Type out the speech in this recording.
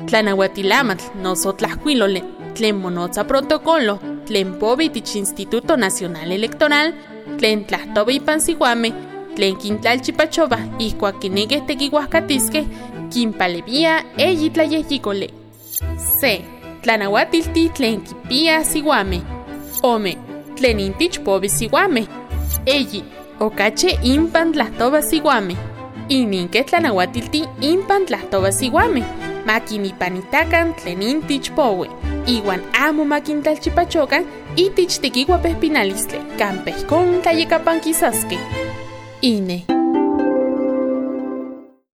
Tlanahuatilamatl nosotlajkuilole, tlen monotza protocolo, tlen povi tich Instituto Nacional Electoral, tlen tlahtoba ipan siuamej, tlen kintlalchipachova ihkuak kinekej tekiuajkatiskej, kinpalewia eyi tlayejyikole. C. Tlanauatiltih tlen kipia siuamej. Ome, tlen intich povi siuamej. Eyi, okachi impan tlahtoba siuamej. Ininkeh tlanauatiltih impan tlahtoba siuamej. Makinipanitakan tlen intich powi, iwan amo makintlalchipachokan itich tekiuapehpinalistli, kanpeh ihkon tlayekapankisaskej. INE.